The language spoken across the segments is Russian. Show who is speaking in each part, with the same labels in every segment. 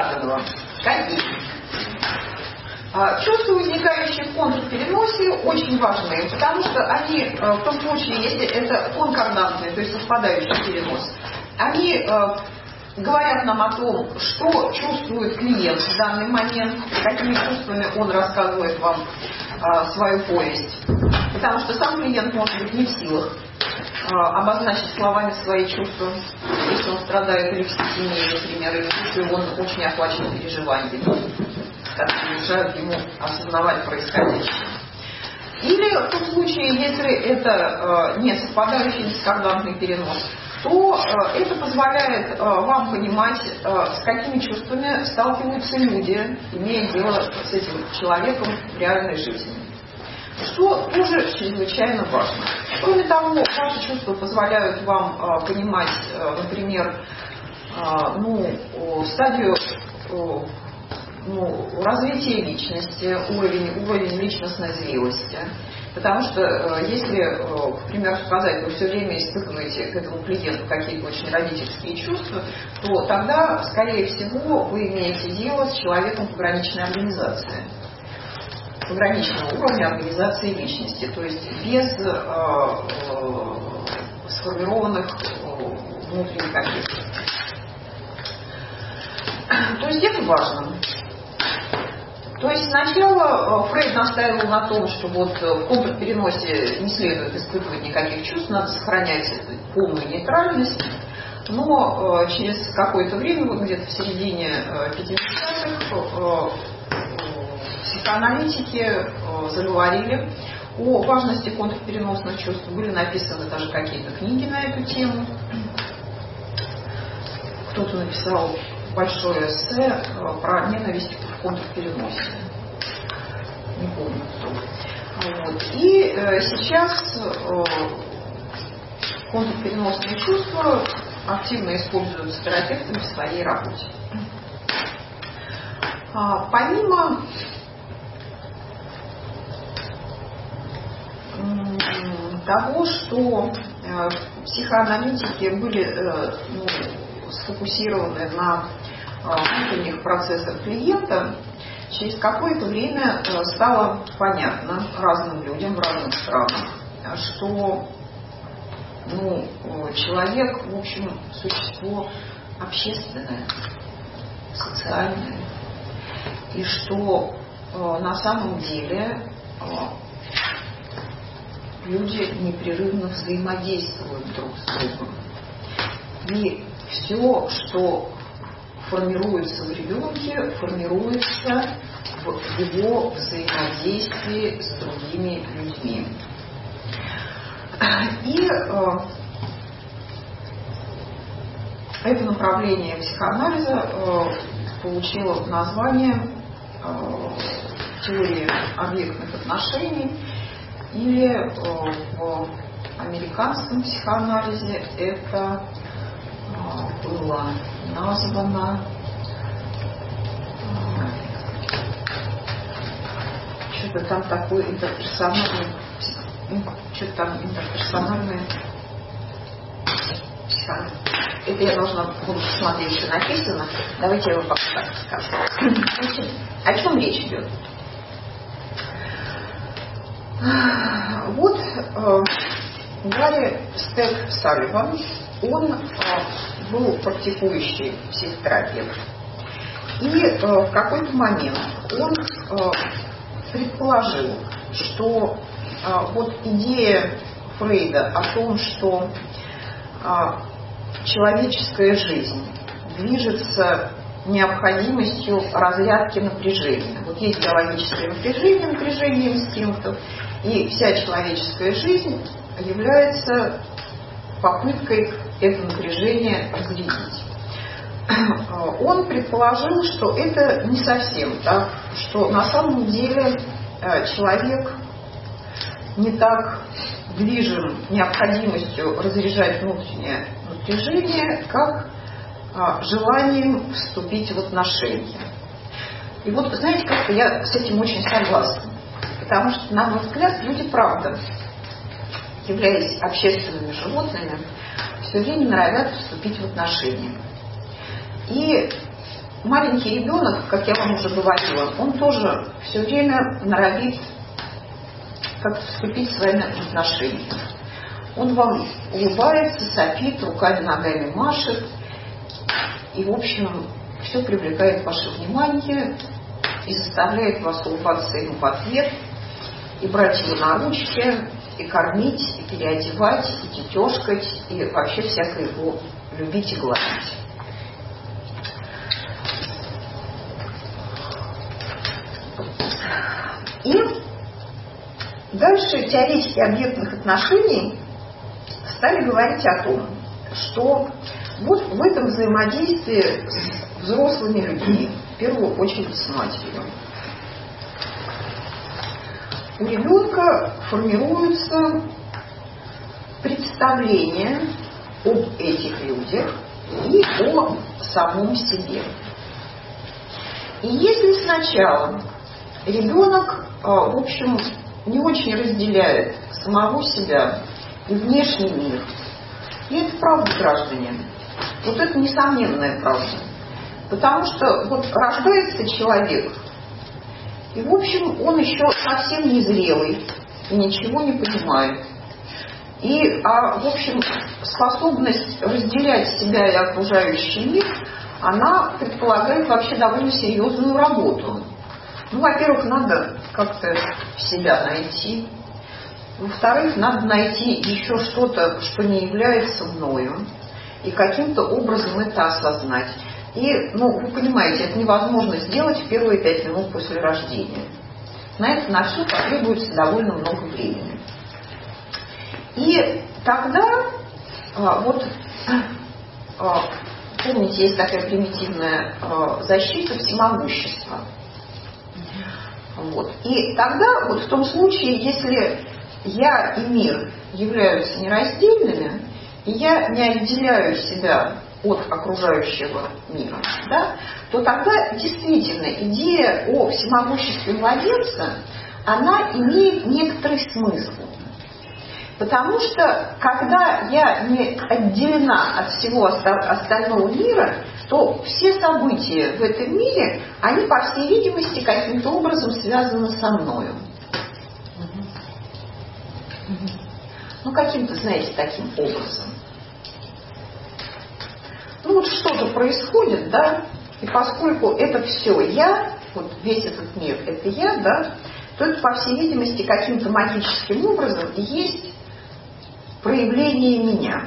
Speaker 1: сказанного. Какие? Чувства, возникающие в контрпереносе, очень важны, потому что они, в том случае, если это конкордантный, то есть совпадающий перенос, они говорят нам о том, что чувствует клиент в данный момент, какими чувствами он рассказывает вам свою повесть. Потому что сам клиент может быть не в силах обозначить словами свои чувства, если он страдает лекситимией, например, или если он очень охвачен переживаниями, которые мешают ему осознавать происходящее. Или в том случае, если это не совпадающий дискордантный перенос, то это позволяет вам понимать, с какими чувствами сталкиваются люди, имея дело с этим человеком в реальной жизни. Что тоже чрезвычайно важно. Кроме того, ваши чувства позволяют вам понимать, например, стадию развития личности, уровень личностной зрелости. Потому что если, к примеру, сказать, вы все время испытываете к этому клиенту какие-то очень родительские чувства, то тогда, скорее всего, вы имеете дело с человеком пограничной организации, пограничного уровня организации личности, то есть без сформированных внутренних объектов. То есть это важно. То есть сначала Фрейд настаивал на том, что вот в контрпереносе не следует испытывать никаких чувств, надо сохранять полную нейтральность, но через какое-то время, вот где-то в середине 50-х, психоаналитики заговорили о важности контрпереносных чувств, были написаны даже какие-то книги на эту тему. Кто-то написал большое эссе про ненависть в контрпереносе. Не помню кто. Вот. И сейчас контрпереносные чувства активно используются терапевтами в своей работе. Помимо того, что психоаналитики были сфокусированы на внутренних процессах клиента, через какое-то время стало понятно разным людям в разных странах, что человек, в общем, существо общественное, социальное, и что на самом деле люди непрерывно взаимодействуют друг с другом. И все, что формируется в ребенке, формируется в его взаимодействии с другими людьми. И это направление психоанализа получило название теории объектных отношений, или в американском психоанализе это было названо что-то там такое интерперсональное, что-то там интерперсональное психоанализ. Это я должна буду посмотреть, что написано. Давайте я вам пока так скажу. О чем речь идет? Вот Гарри Стек Салливан, он был практикующий психотерапевт. И в какой-то момент он предположил, что вот идея Фрейда о том, что человеческая жизнь движется необходимостью разрядки напряжения. Вот есть биологическое напряжение инстинктов, и вся человеческая жизнь является попыткой это напряжение разрядить. Он предположил, что это не совсем так, что на самом деле человек не так движим необходимостью разряжать внутреннее напряжение, как желанием вступить в отношения. И вот, знаете, как-то я с этим очень согласна. Потому что, на мой взгляд, люди, правда, являясь общественными животными, все время норовят вступить в отношения. И маленький ребенок, как я вам уже говорила, он тоже все время норовит как-то вступить в свои отношения. Он вам улыбается, сопит, руками, ногами машет. И, в общем, все привлекает ваше внимание и заставляет вас улыбаться ему в ответ, и брать его на ручки, и кормить, и переодевать, и тетешкать, и вообще всякое его любить и гладить. И дальше теоретики объектных отношений стали говорить о том, что вот в этом взаимодействии с взрослыми людьми, в первую очередь с матерью, у ребенка формируются представления об этих людях и о самом себе. И если сначала ребенок, в общем, не очень разделяет самого себя и внешний мир, и это правда, граждане, вот это несомненная правда, потому что вот рождается человек, и, в общем, он еще совсем незрелый и ничего не понимает. И, в общем, способность разделять себя и окружающий мир, она предполагает вообще довольно серьезную работу. Ну, во-первых, надо как-то себя найти. Во-вторых, надо найти еще что-то, что не является мною, и каким-то образом это осознать. И, вы понимаете, это невозможно сделать в первые 5 минут после рождения. На все потребуется довольно много времени. И тогда, помните, есть такая примитивная защита всемогущества. И тогда, в том случае, если я и мир являются нераздельными, и я не отделяю себя от окружающего мира, да, то тогда действительно идея о всемогуществе младенца, она имеет некоторый смысл. Потому что, когда я не отделена от всего остального мира, то все события в этом мире, они, по всей видимости, каким-то образом связаны со мною. Каким-то, знаете, таким образом. Что-то происходит, да, и поскольку это все я, весь этот мир это я, да, то это, по всей видимости, каким-то магическим образом есть проявление меня.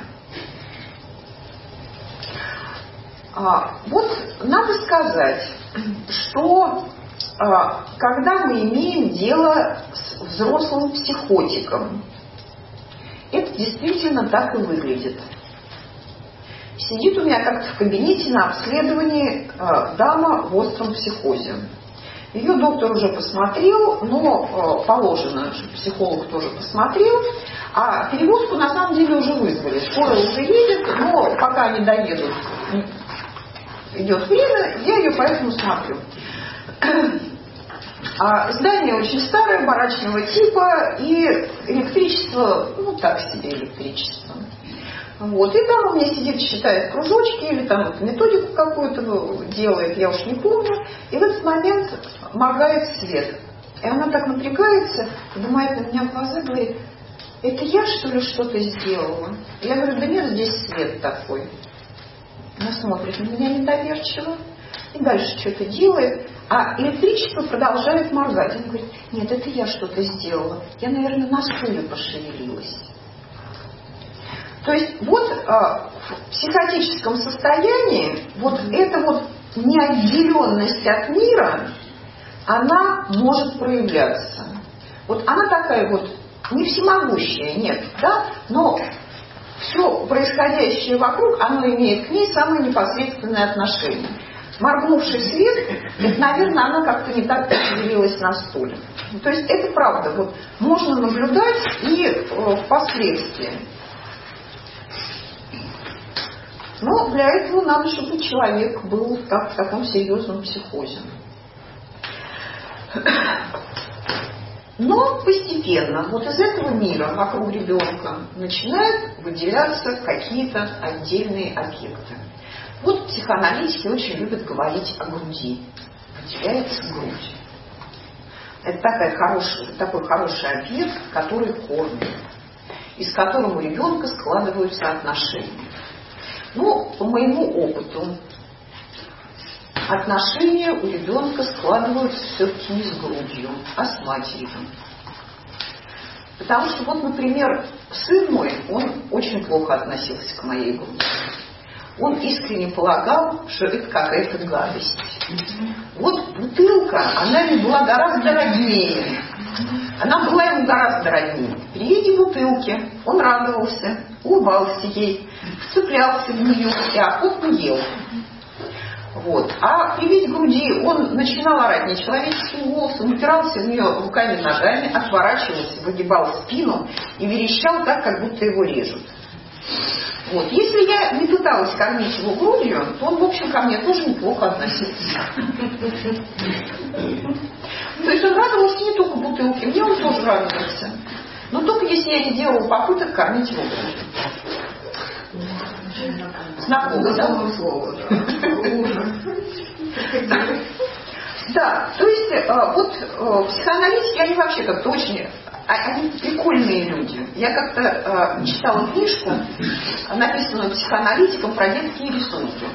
Speaker 1: Надо сказать, что когда мы имеем дело с взрослым психотиком, это действительно так и выглядит. Сидит у меня как-то в кабинете на обследовании дама в остром психозе. Ее доктор уже посмотрел, но положено, чтобы психолог тоже посмотрел. А перевозку на самом деле уже вызвали. Скоро уже едет, но пока не доедут, идет время, я ее поэтому смотрю. Здание очень старое, барачного типа, и электричество, так себе электричество. И там у меня сидит, считает кружочки, или там методику какую-то делает, я уж не помню. И в этот момент моргает свет. И она так напрягается, поднимает на меня глаза и говорит: это я, что ли, что-то сделала? Я говорю: да нет, здесь свет такой. Она смотрит на меня недоверчиво и дальше что-то делает, а электричество продолжает моргать. Она говорит: нет, это я что-то сделала. Я, наверное, на стуле пошевелилась. То есть в психотическом состоянии эта неотделенность от мира, она может проявляться. Она такая не всемогущая, нет, да, но все происходящее вокруг, оно имеет к ней самое непосредственное отношение. Моргнувший свет, это, наверное, она как-то не так пошевелилась на стуле. То есть это правда, можно наблюдать и впоследствии. Но для этого надо, чтобы человек был в таком серьезном психозе. Но постепенно из этого мира вокруг ребенка начинают выделяться какие-то отдельные объекты. Вот психоаналитики очень любят говорить о груди. Выделяется грудь. Это такой хороший объект, который кормит, из которого у ребенка складываются отношения. Ну, по моему опыту, отношения у ребенка складываются все-таки не с грудью, а с матерью. Потому что вот, например, сын мой, он очень плохо относился к моей груди. Он искренне полагал, что это какая-то гадость. Вот бутылка, она ему была гораздо роднее. Она была ему гораздо роднее. При виде бутылки он радовался, улыбался ей, вцеплялся в нее и охотно ел. Вот. А при виде груди он начинал орать нечеловеческим голосом, упирался в нее руками, ногами, отворачивался, выгибал спину и верещал так, как будто его режут. Вот. Если я не пыталась кормить его грудью, то он, в общем, ко мне тоже неплохо относился. То есть он радовался не только бутылке, мне он тоже радовался. Но только если я не делала попыток кормить его грудью. Знакомое слово, да, то есть вот психоаналитики, они вообще как-то очень, они прикольные люди. Я как-то читала книжку, написанную психоаналитиком, про детские рисунки.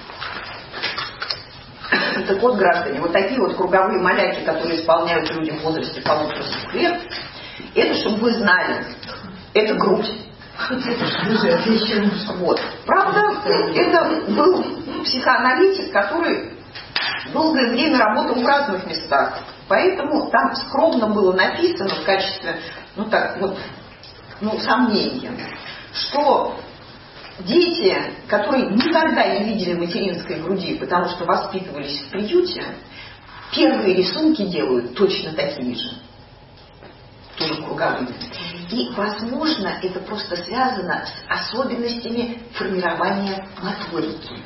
Speaker 1: Так вот, граждане, вот такие вот круговые маляки, которые исполняют люди в возрасте 1,5 лет, это, чтобы вы знали, это грудь. Вот. Правда, это был психоаналитик, который долгое время работал в разных местах. Поэтому там скромно было написано в качестве, сомнения, что дети, которые никогда не видели материнской груди, потому что воспитывались в приюте, первые рисунки делают точно такие же. Тоже круговыми. И, возможно, это просто связано с особенностями формирования моторики.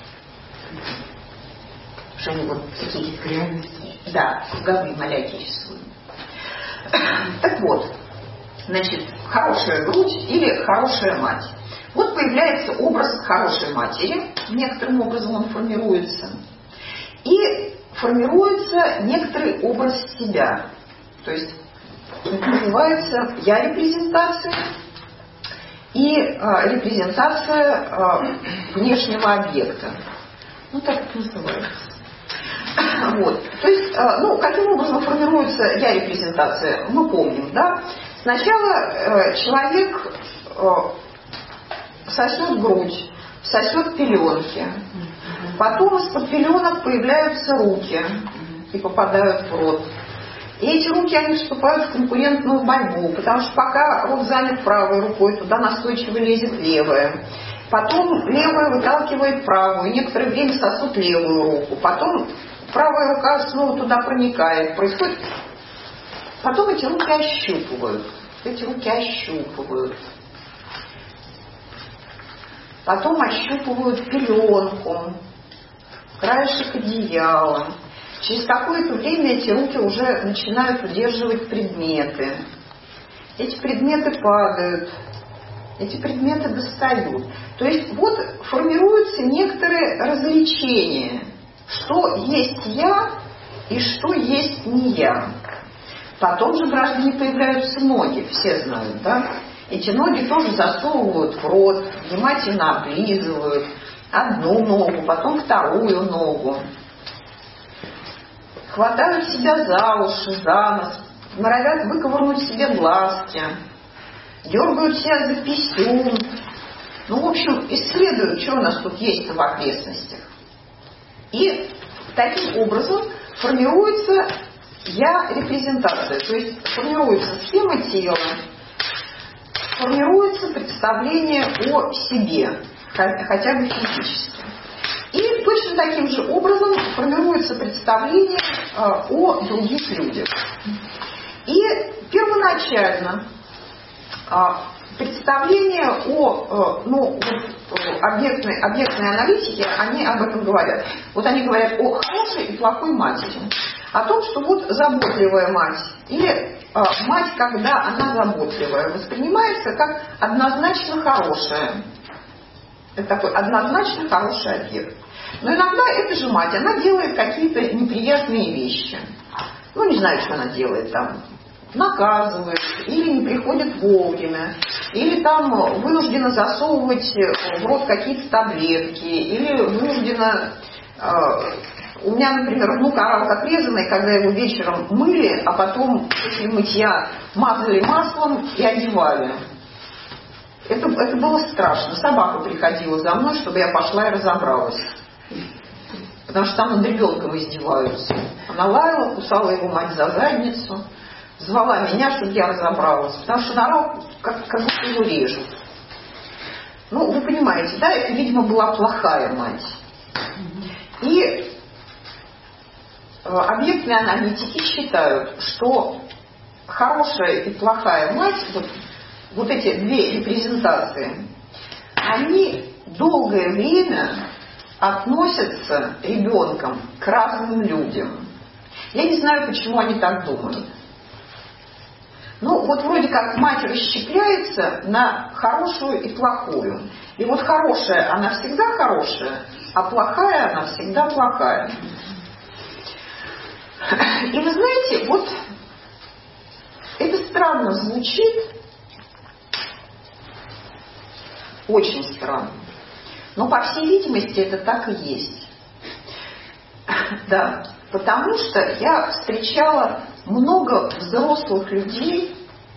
Speaker 1: Что они вот такие реальности. Да, круговые маляки рисуют. Так вот, значит, хорошая грудь или хорошая мать. Вот появляется образ хорошей матери, некоторым образом он формируется. И формируется некоторый образ себя. То есть это называется я-репрезентация и репрезентация внешнего объекта. Ну, так это называется. Вот. То есть, каким образом формируется я-репрезентация, мы помним, да? Сначала человек сосет грудь, сосет пеленки. Потом из-под пеленок появляются руки и попадают в рот. И эти руки, они вступают в конкурентную борьбу, потому что пока рот занят правой рукой, туда настойчиво лезет левая. Потом левая выталкивает правую, некоторое время сосут левую руку. Потом правая рука снова туда проникает. Происходит. Потом эти руки ощупывают. Потом ощупывают пеленку, краешек одеяла. Через какое-то время эти руки уже начинают удерживать предметы. Эти предметы падают, эти предметы достают. То есть вот формируются некоторые различения, что есть я и что есть не я. Потом же, граждане, появляются ноги, все знают, да? Эти ноги тоже засовывают в рот, внимательно облизывают одну ногу, потом вторую ногу. Хватают себя за уши, за нос, норовят выковырнуть себе глазки, дергают себя за писюн. В общем, исследуют, что у нас тут есть в окрестностях. И таким образом формируется я-репрезентация, то есть формируется схема тела, формируется представление о себе, хотя бы физически. И точно таким же образом формируется представление о других людях. И первоначально представления о объектной аналитике, они об этом говорят. Вот они говорят о хорошей и плохой матери. О том, что вот заботливая мать или мать, когда она заботливая, воспринимается как однозначно хорошая. Это такой однозначно хороший объект. Но иногда эта же мать, она делает какие-то неприятные вещи. Ну, не знаю, что она делает там. Наказывает, или не приходит вовремя, или там вынуждена засовывать в рот какие-то таблетки, или вынуждена... У меня, например, внук орал как резаный, когда его вечером мыли, а потом после мытья мазали маслом и одевали. Это было страшно. Собака приходила за мной, чтобы я пошла и разобралась. Потому что там над ребенком издеваются. Она лаяла, кусала его мать за задницу, звала меня, чтобы я разобралась. Потому что он орал, как будто его режут. Ну, вы понимаете, да, это, видимо, была плохая мать. И объектные аналитики считают, что хорошая и плохая мать, вот эти две репрезентации, они долгое время относятся ребенком к разным людям. Я не знаю, почему они так думают. Ну, вот вроде как мать расщепляется на хорошую и плохую. И вот хорошая, она всегда хорошая, а плохая, она всегда плохая. И вы знаете, вот это странно звучит, очень странно, но по всей видимости это так и есть. Да, потому что я встречала много взрослых людей,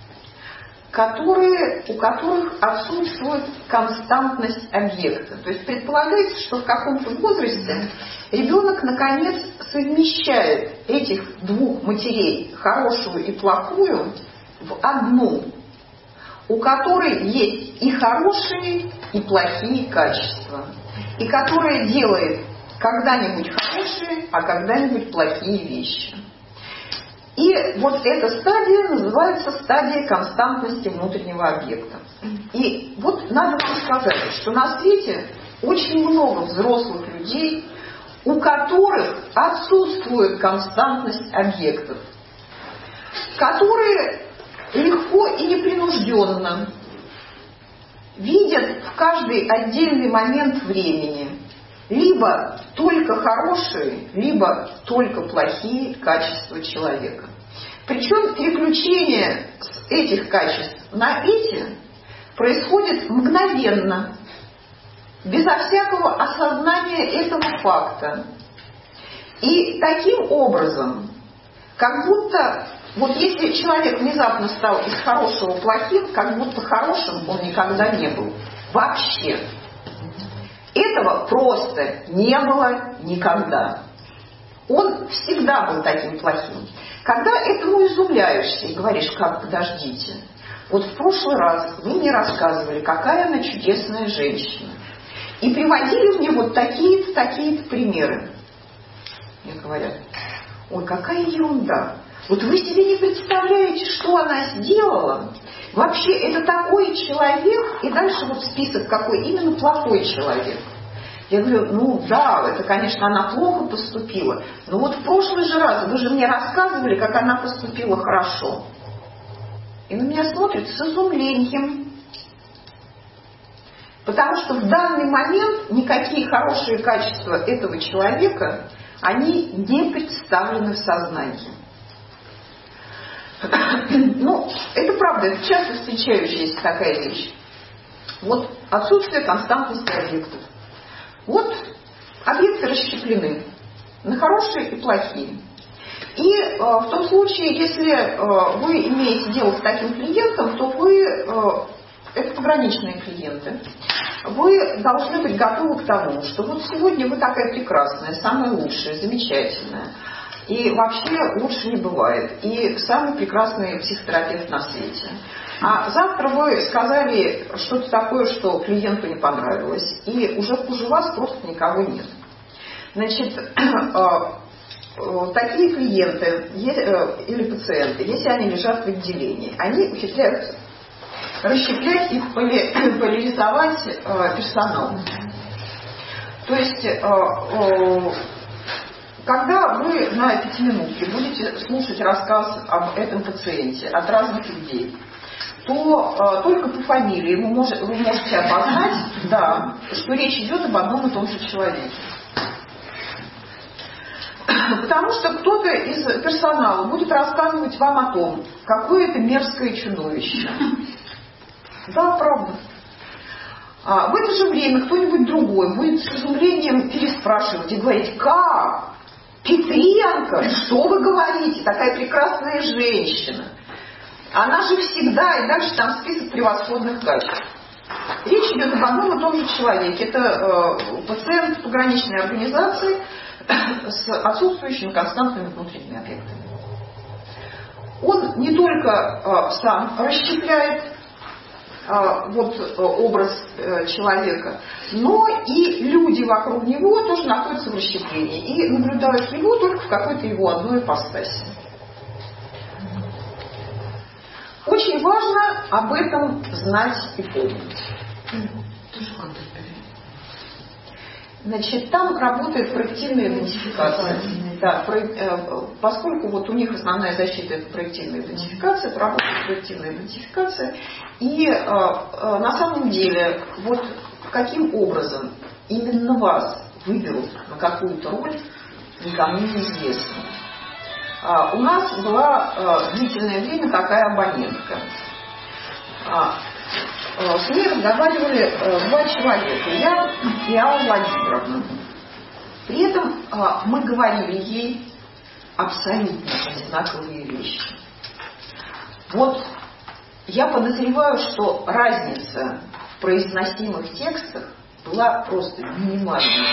Speaker 1: у которых отсутствует константность объекта. То есть предполагается, что в каком-то возрасте ребенок наконец совмещает этих двух матерей, хорошую и плохую, в одну, у которой есть и хорошие, и плохие качества, и которая делает когда-нибудь хорошие, а когда-нибудь плохие вещи. И вот эта стадия называется стадия константности внутреннего объекта. И вот надо вам сказать, что на свете очень много взрослых людей, у которых отсутствует константность объектов, которые легко и непринужденно видят в каждый отдельный момент времени либо только хорошие, либо только плохие качества человека. Причем переключение с этих качеств на эти происходит мгновенно, безо всякого осознания этого факта. И таким образом, как будто, вот если человек внезапно стал из хорошего плохим, как будто хорошим он никогда не был. Вообще. Этого просто не было никогда. Он всегда был таким плохим. Когда этому изумляешься и говоришь, как, подождите, вот в прошлый раз вы мне рассказывали, какая она чудесная женщина, и приводили мне вот такие-то, такие-то примеры. Мне говорят, ой, какая ерунда. Вот вы себе не представляете, что она сделала. Вообще, это такой человек, и дальше вот список какой, именно плохой человек. Я говорю, ну да, это, конечно, она плохо поступила, но вот в прошлый же раз вы же мне рассказывали, как она поступила хорошо. И на меня смотрят с изумлением. Потому что в данный момент никакие хорошие качества этого человека, они не представлены в сознании. Ну, это правда, это часто встречающаяся такая вещь. Вот отсутствие константности объектов. Вот объекты расщеплены на хорошие и плохие. И в том случае, если вы имеете дело с таким клиентом, то это пограничные клиенты, вы должны быть готовы к тому, что вот сегодня вы такая прекрасная, самая лучшая, замечательная. И вообще лучше не бывает. И самый прекрасный психотерапевт на свете. А завтра вы сказали что-то такое, что клиенту не понравилось. И уже хуже вас просто никого нет. Значит, такие клиенты или пациенты, если они лежат в отделении, они ухитряются расщеплять и поляризовать персонал. То есть когда вы на 5 минутке будете слушать рассказ об этом пациенте от разных людей, то только по фамилии вы можете опознать, да, что речь идет об одном и том же человеке. Потому что кто-то из персонала будет рассказывать вам о том, какое это мерзкое чудовище. Да, правда. В это же время кто-нибудь другой будет с изумлением переспрашивать и говорить: как? Петренко? Что вы говорите? Такая прекрасная женщина. Она же всегда, и дальше там список превосходных качеств. Речь идет об одном и том же человеке. Это пациент пограничной организации с отсутствующими константными внутренними объектами. Он не только сам расщепляет образ человека, но и люди вокруг него тоже находятся в расщеплении и наблюдают его только в какой-то его одной ипостаси. Очень важно об этом знать и помнить. Значит, там работает проективная идентификация. Да, поскольку вот у них основная защита — это проективная идентификация, то работает проективная идентификация. И на самом деле, вот каким образом именно вас выберут на какую-то роль, никому не известно. У нас была длительное время такая абонентка. С ней разговаривали два человека, я и Алла Владимировна. При этом мы говорили ей абсолютно одинаковые вещи. Вот я подозреваю, что разница в произносимых текстах была просто минимальной.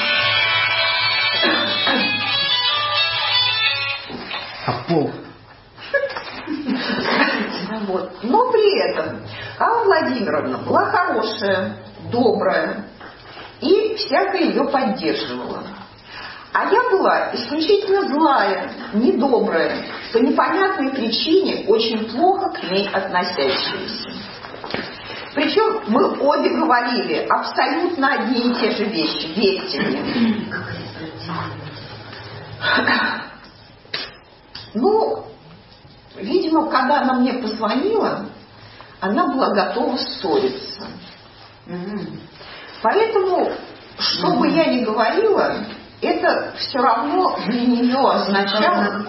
Speaker 1: Вот. Но при этом Алла Владимировна была хорошая, добрая и всякое ее поддерживала. А я была исключительно злая, недобрая, по непонятной причине очень плохо к ней относящаяся. Причем мы обе говорили абсолютно одни и те же вещи, верьте мне. Ну, видимо, когда она мне позвонила, она была готова ссориться. Поэтому, что бы я ни говорила, это все равно для нее означало...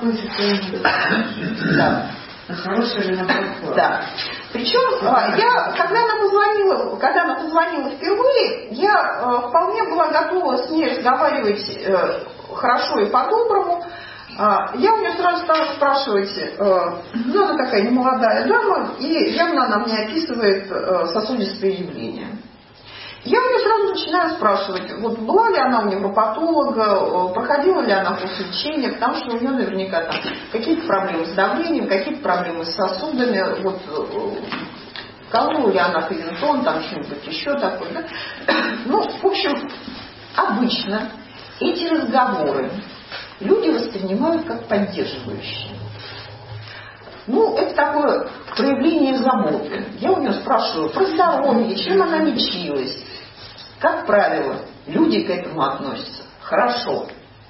Speaker 1: Да. Да. Причем, когда она позвонила впервые, я вполне была готова с ней разговаривать хорошо и по-доброму. Я у нее сразу стала спрашивать, она такая немолодая дама, и явно она мне описывает сосудистые явления. Я у нее сразу начинаю спрашивать, вот была ли она у невропатолога, проходила ли она курс лечения, потому что у нее наверняка там какие-то проблемы с давлением, какие-то проблемы с сосудами, вот колола ли она фенитон, там что-нибудь еще такое. Да? Ну, в общем, обычно эти разговоры люди воспринимают как поддерживающие. Ну, это такое проявление заботы. Я у нее спрашиваю про здоровье, чем она лечилась. Как правило, люди к этому относятся хорошо.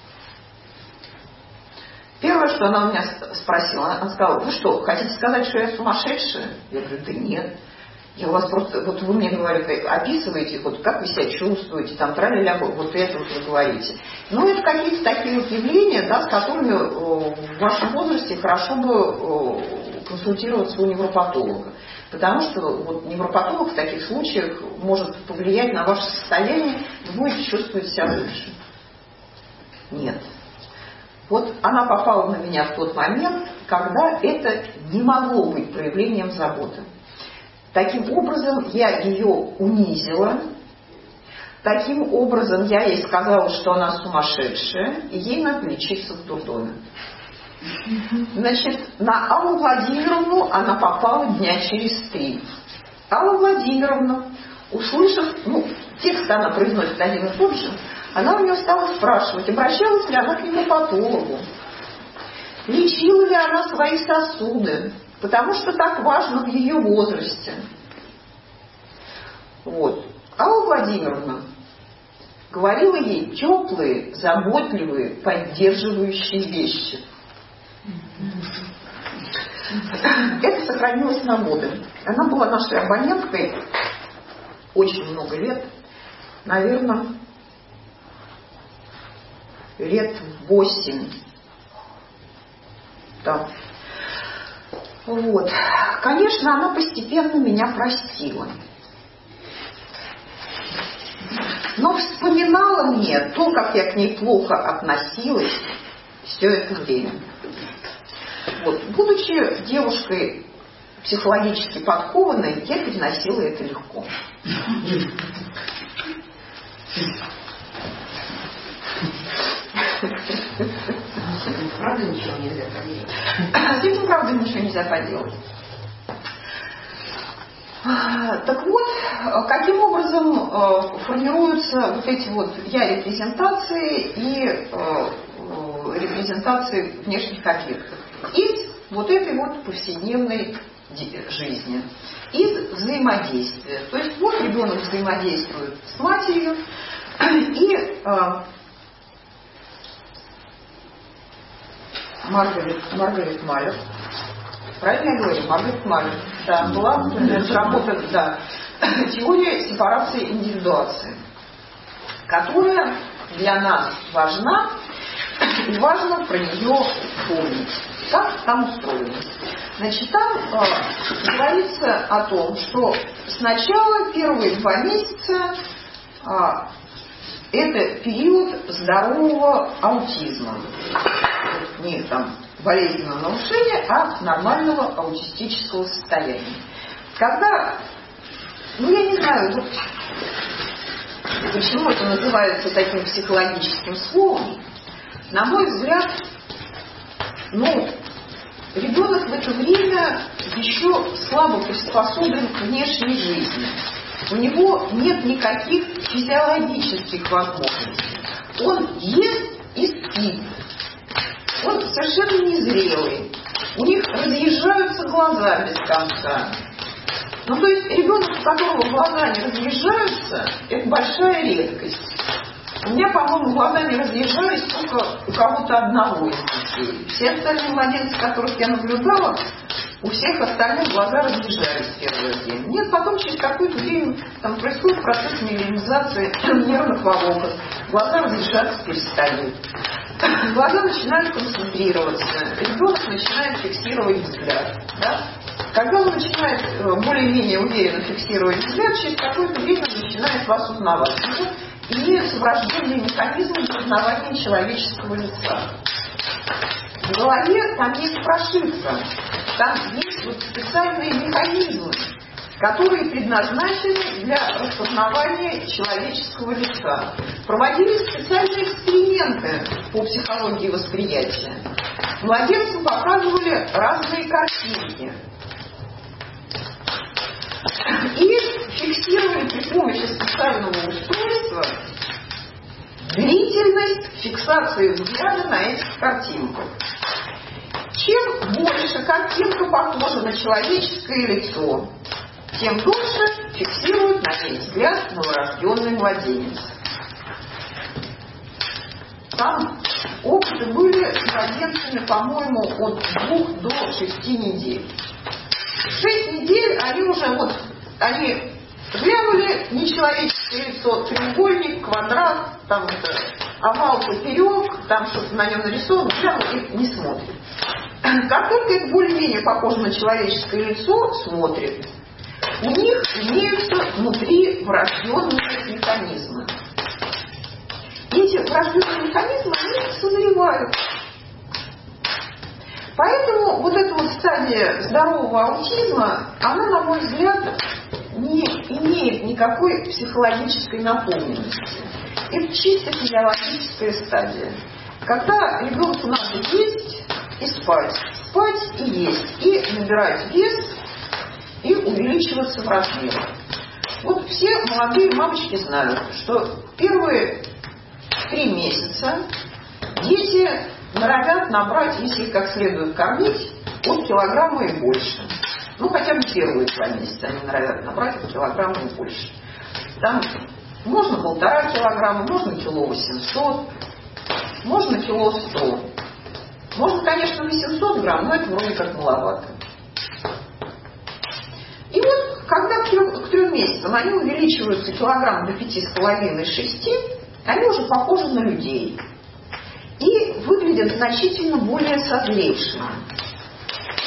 Speaker 1: Первое, что она у меня спросила, она сказала: вы что, хотите сказать, что я сумасшедшая? Я говорю: да нет. Я у вас просто, вот вы мне говорите, описываете, вот как вы себя чувствуете, там, тра-ля-ля, вот это вот вы говорите. Ну, это какие-то такие вот явления, да, с которыми в вашем возрасте хорошо бы консультироваться у невропатолога. Потому что вот невропатолог в таких случаях может повлиять на ваше состояние, вы будете чувствовать себя лучше. Нет. Вот она попала на меня в тот момент, когда это не могло быть проявлением заботы. Таким образом, я ее унизила. Таким образом, я ей сказала, что она сумасшедшая, и ей надо лечиться в дурдоме. Значит, на Аллу Владимировну она попала дня через 3. Алла Владимировна, услышав, текст она произносит один и тот же, она у нее стала спрашивать, обращалась ли она к невропатологу, лечила ли она свои сосуды, потому что так важно в ее возрасте. Вот. Алла Владимировна говорила ей теплые, заботливые, поддерживающие вещи. Это сохранилось на годы. Она была нашей абоненткой очень много лет. Наверное, лет 8 Да. Вот. Конечно, она постепенно меня простила. Но вспоминала мне то, как я к ней плохо относилась все это время. Вот. Будучи девушкой психологически подкованной, я переносила это легко.
Speaker 2: Правда ничего нельзя поделать?
Speaker 1: С этим, правда, ничего нельзя поделать. Так вот, каким образом формируются вот эти вот я-репрезентации и репрезентации внешних объектов? Из вот этой вот повседневной жизни, из взаимодействия. То есть вот ребенок взаимодействует с матерью, и Маргарет Малер, правильно я говорю, Маргарет Малер, да, была разработана, да, теория сепарации и индивидуации, которая для нас важна, и важно про нее помнить. Как там устроено? Значит, там говорится о том, что сначала первые 2 месяца это период здорового аутизма. Не там болезненного нарушения, а нормального аутистического состояния. Когда, я не знаю, вот почему это называется таким психологическим словом, на мой взгляд, ребенок в это время еще слабо приспособлен к внешней жизни. У него нет никаких физиологических возможностей. Он ест и спит. Он совершенно незрелый. У них разъезжаются глаза без конца. То есть ребенок, у которого глаза не разъезжаются, это большая редкость. У меня, по-моему, глаза не разъезжались только у кого-то одного из детей. Все остальные младенцы, которых я наблюдала, у всех остальных глаза разъезжались в первый день. Нет, потом через какое-то время там происходит процесс миелинизации нервных волокон. Глаза разъезжаться перестают. Глаза начинают концентрироваться. Ребенок начинает фиксировать взгляд. Да? Когда он начинает более-менее уверенно фиксировать взгляд, через какое-то время он начинает вас узнавать. Имеются врожденные механизмы узнавания человеческого лица. В голове там есть прошивка, там есть вот специальные механизмы, которые предназначены для распознавания человеческого лица. Проводились специальные эксперименты по психологии восприятия. Младенцам показывали разные картинки. И фиксировали при помощи специального устройства длительность фиксации взгляда на этих картинках. Чем больше картинка похожа на человеческое лицо, тем дольше фиксирует на ней взгляд новорожденный младенец. Там опыты были с младенцами, по-моему, от 2 до 6 недель. 6 недель они уже они глянули нечеловеческое лицо, треугольник, квадрат, там овал поперек, там что-то на нем нарисовано, глянули и не смотрят. Как только это более-менее похоже на человеческое лицо, смотрят. У них имеются внутри врожденные механизмы. Эти врожденные механизмы, они созревают. Поэтому вот эта вот стадия здорового аутизма, она, на мой взгляд, не имеет никакой психологической наполненности. Это чисто физиологическая стадия. Когда ребенку надо есть и спать, спать и есть, и набирать вес, и увеличиваться в размерах. Вот все молодые мамочки знают, что первые 3 месяца дети норовят набрать, если их как следует кормить, от килограмма и больше. Хотя бы первые 2 месяца они норовят набрать от килограмма и больше. Там можно 1,5 килограмма, можно 800 кг, можно 100 кг. Можно, конечно, 800 грамм, но это вроде как маловато. И вот, когда к 3 месяцам они увеличиваются килограмм до 5,5-6, они уже похожи на людей. И выглядят значительно более созревшими.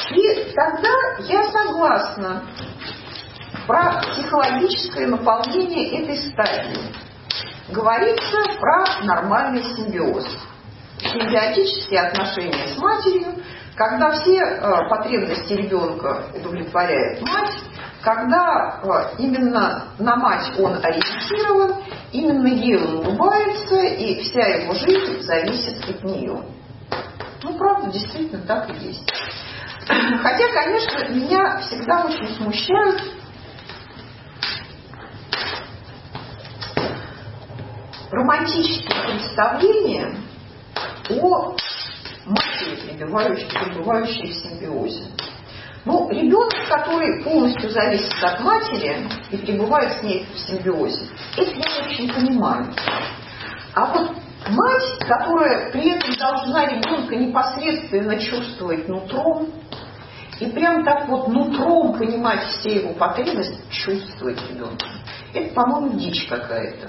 Speaker 1: И тогда я согласна про психологическое наполнение этой стадии. Говорится про нормальный симбиоз. Симбиотические отношения с матерью, когда все потребности ребенка удовлетворяет мать, когда именно на мать он ориентирован, именно ей он улыбается, и вся его жизнь зависит от нее. Ну, правда, действительно так и есть. Хотя, конечно, меня всегда очень смущают романтические представления о матери, пребывающей в симбиозе. Ну, ребенок, который полностью зависит от матери и пребывает с ней в симбиозе, это я очень понимаю. А вот мать, которая при этом должна ребенка непосредственно чувствовать нутром, и прям так вот нутром понимать все его потребности, чувствовать ребенка, это, по-моему, дичь какая-то.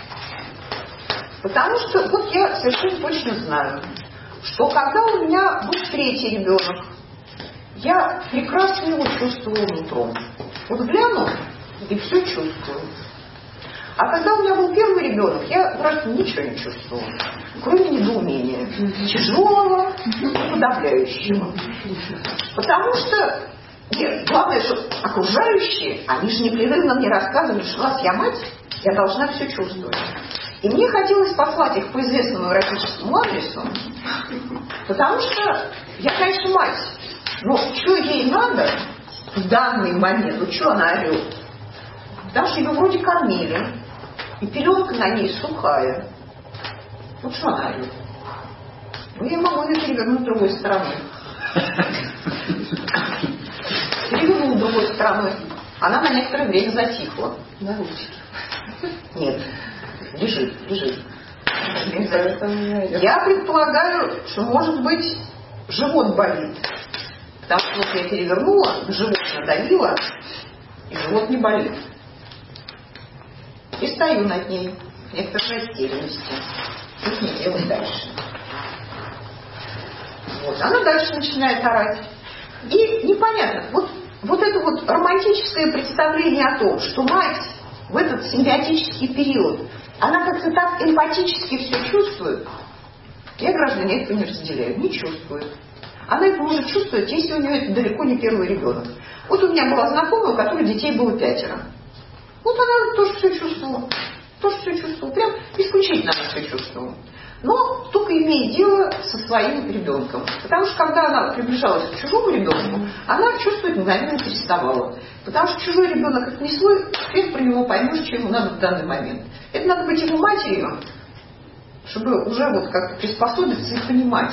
Speaker 1: Потому что вот я совершенно точно знаю, что когда у меня был третий ребенок, я прекрасно его чувствовала нутром. Вот гляну и все чувствую. А когда у меня был первый ребенок, я просто ничего не чувствовала, кроме недоумения, тяжелого и подавляющего. Потому что, нет, главное, что окружающие, они же непрерывно мне рассказывали, что раз я мать, я должна все чувствовать. И мне хотелось послать их по известному эротическому адресу, потому что я, конечно, мать, но что ей надо в данный момент, ну что она орет? Потому что ее вроде кормили, и пеленка на ней сухая. Вот что она орет? Ну, я могу ее перевернуть другой стороной. Перевернула другой стороной. Она на некоторое время затихла.
Speaker 2: На ручке.
Speaker 1: Нет. Лежит. Я предполагаю, что, может быть, живот болит. Потому что вот я перевернула, живот надавила, и живот не болит. И стою над ней в некоторой растерянности. Что не делать дальше? Вот. Она дальше начинает орать. И непонятно, вот это вот романтическое представление о том, что мать в этот симбиотический период, она как-то так эмпатически все чувствует. Я, граждане, этого не разделяю, не чувствует. Она это может чувствовать, если у нее это далеко не первый ребенок. Вот у меня была знакомая, у которой детей было 5. Вот она тоже все чувствовала. Прям исключительно она все чувствовала. Но только имея дело со своим ребенком. Потому что когда она приближалась к чужому ребенку, она чувствовать мгновенно переставала. Потому что чужой ребенок это не свой, ты про него поймешь, что ему надо в данный момент. Это надо быть его матерью, чтобы уже вот как-то приспособиться и понимать.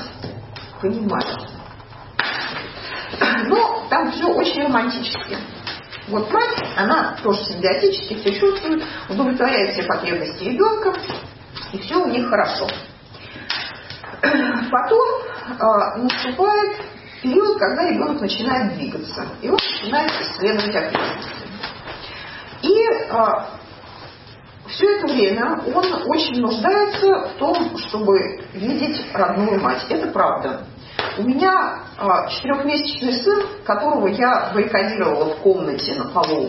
Speaker 1: Но там все очень романтически. Вот мать, она тоже симбиотически все чувствует, удовлетворяет все потребности ребенка, и все у них хорошо. Потом наступает период, когда ребенок начинает двигаться, и он начинает исследовать окрестности. И все это время он очень нуждается в том, чтобы видеть родную мать. Это правда. У меня 4-месячный сын, которого я баррикадировала в комнате на полу,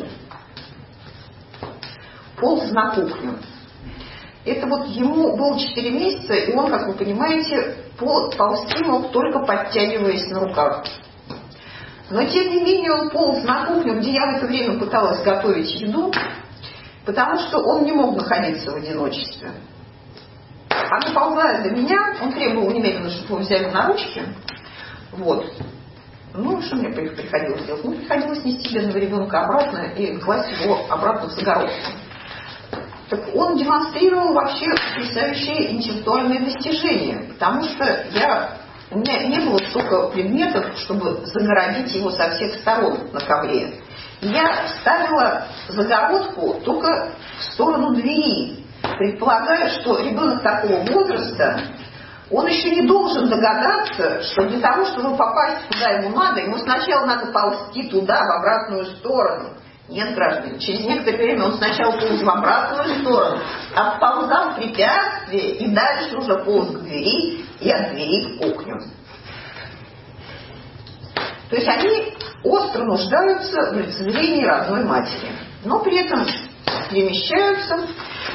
Speaker 1: полз на кухню. Это вот ему было 4 месяца, и он, как вы понимаете, ползти мог только подтягиваясь на руках. Но тем не менее он полз на кухню, где я в это время пыталась готовить еду, потому что он не мог находиться в одиночестве. А наползая до меня, он требовал немедленно, чтобы его взяли на ручки. Вот. Ну, что мне приходилось делать? Ну, приходилось нести бедного ребенка обратно и класть его обратно в загородку. Так он демонстрировал вообще потрясающие интеллектуальные достижения, потому что у меня не было столько предметов, чтобы загородить его со всех сторон на ковре. Я ставила загородку только в сторону двери, предполагая, что ребенок такого возраста, он еще не должен догадаться, что для того, чтобы попасть куда ему надо, ему сначала надо ползти туда, в обратную сторону. Нет, граждане, через некоторое время он сначала полз в обратную сторону, отползал в препятствие и дальше уже полз к двери и от двери в кухню. То То есть они остро нуждаются в олицетворении родной матери, но при этом перемещаются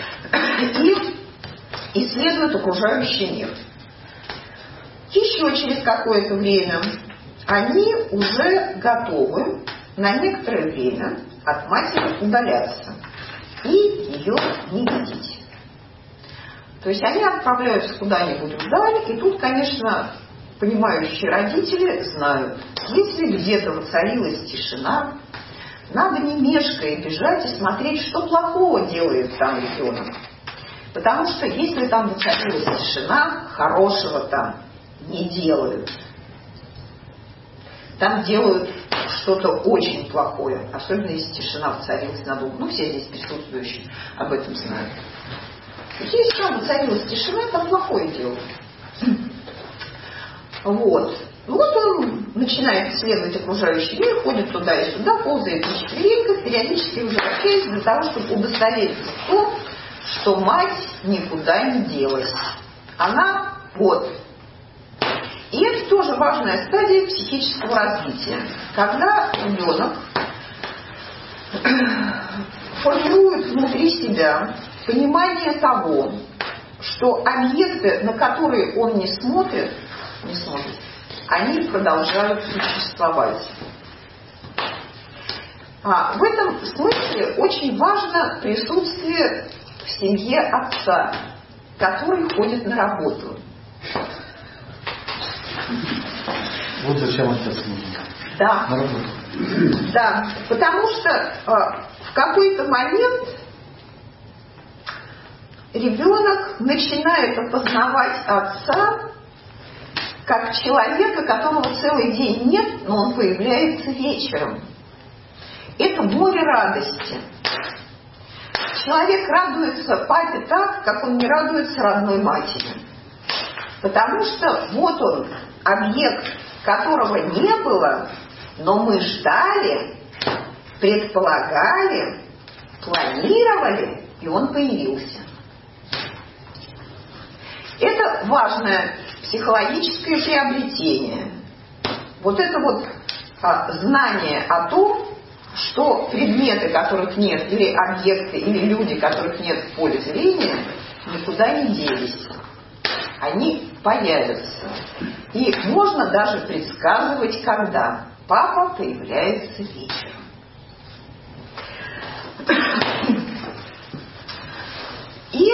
Speaker 1: и исследуют окружающий мир. Еще через какое-то время они уже готовы на некоторое время от матери удаляться и ее не видеть. То есть они отправляются куда-нибудь вдаль, и тут, конечно, понимающие родители знают, если где-то воцарилась тишина, надо не мешкая бежать и смотреть, что плохого делает там ребенок. Потому что если там воцарилась тишина, хорошего там не делают. Там делают что-то очень плохое, особенно если тишина воцарилась надолго. Ну, все здесь присутствующие об этом знают. Если там воцарилась тишина, там плохое делают. Вот. Вот он начинает исследовать окружающий мир, ходит туда и сюда, ползает на четвереньках, периодически возвращаясь для того, чтобы удостовериться в том, что мать никуда не делась. Она вот. И это тоже важная стадия психического развития. Когда ребенок формирует внутри себя понимание того, что объекты, на которые он не смотрит, они продолжают существовать. В этом смысле очень важно присутствие в семье отца, который ходит на работу.
Speaker 3: Вот зачем отец нужен.
Speaker 1: Да.
Speaker 3: На работу.
Speaker 1: Да, потому что в какой-то момент ребенок начинает опознавать отца как человека, которого целый день нет, но он появляется вечером. Это море радости. Человек радуется папе так, как он не радуется родной матери. Потому что вот он, объект, которого не было, но мы ждали, предполагали, планировали, и он появился. Это важное психологическое приобретение. Вот это вот знание о том, что предметы, которых нет, или объекты, или люди, которых нет в поле зрения, никуда не делись. Они появятся. И можно даже предсказывать, когда папа появляется вечером. И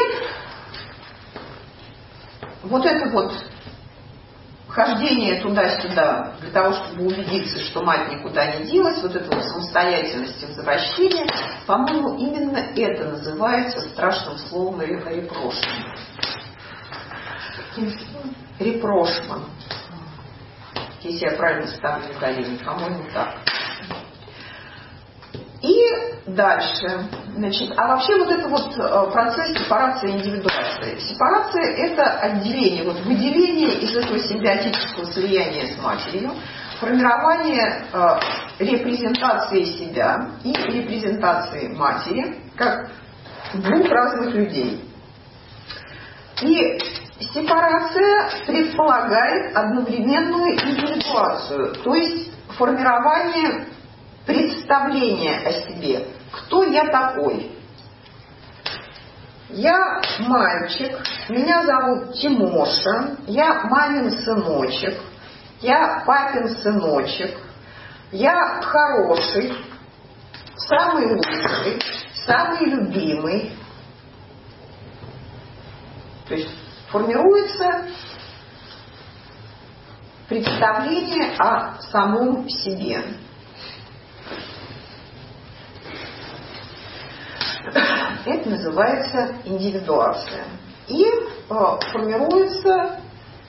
Speaker 1: вот это вот хождение туда-сюда для того, чтобы убедиться, что мать никуда не делась, вот эта вот самостоятельность и возвращение, по-моему, именно это называется страшным словом репрошман. Репрошман. Если я правильно ставлю ударение, по-моему, так. И дальше, значит, а вообще вот это вот процесс сепарации и индивидуации. Сепарация – это отделение, вот выделение из этого симбиотического слияния с матерью, формирование репрезентации себя и репрезентации матери как двух разных людей. И сепарация предполагает одновременную индивидуацию, то есть формирование представление о себе. Кто я такой? Я мальчик, меня зовут Тимоша, я мамин сыночек, я папин сыночек, я хороший, самый лучший, самый любимый. То есть формируется представление о самом себе. Это называется индивидуация. И формируется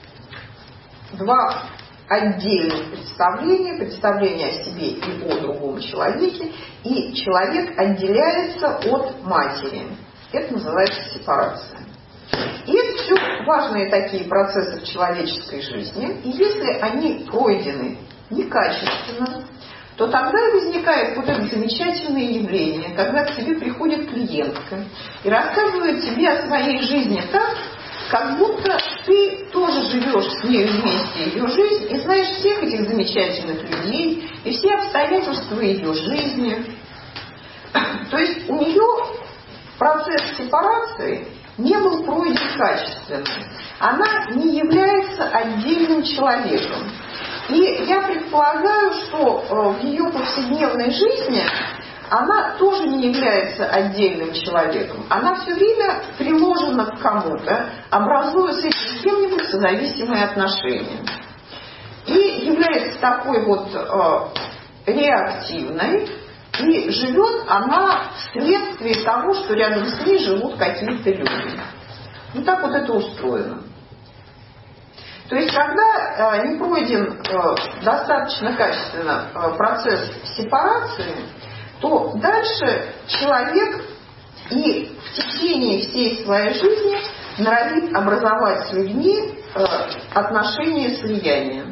Speaker 1: два отдельных представления. Представление о себе и о другом человеке. И человек отделяется от матери. Это называется сепарация. И это все важные такие процессы в человеческой жизни. И если они пройдены некачественно, то тогда и возникает вот это замечательное явление, когда к тебе приходит клиентка и рассказывает тебе о своей жизни так, как будто ты тоже живешь с ней вместе ее жизнь и знаешь всех этих замечательных людей и все обстоятельства ее жизни. То есть у нее процесс сепарации не был пройден качественно. Она не является отдельным человеком. И я предполагаю, что в ее повседневной жизни она тоже не является отдельным человеком. Она все время приложена к кому-то, образуя с этим с кем-нибудь созависимые отношения. И является такой вот реактивной, и живет она вследствие того, что рядом с ней живут какие-то люди. Ну так вот это устроено. То есть, когда не пройден достаточно качественно процесс сепарации, то дальше человек и в течение всей своей жизни норовит образовать с людьми отношения слияния.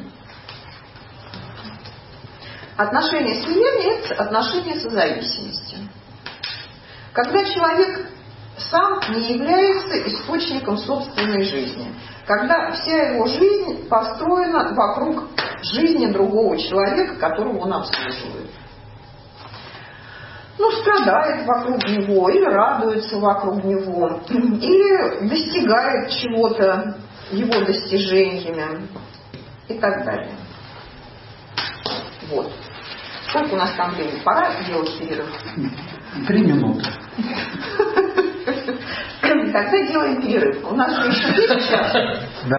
Speaker 1: Отношения слияния – это отношения созависимости. Когда человек сам не является источником собственной жизни, когда вся его жизнь построена вокруг жизни другого человека, которого он обслуживает. Ну, страдает вокруг него, или радуется вокруг него, или достигает чего-то его достижениями и так далее. Вот. Сколько у нас там времени? Пора делать перерыв?
Speaker 3: 3 минуты.
Speaker 1: Тогда делаем перерыв. У нас же еще есть час.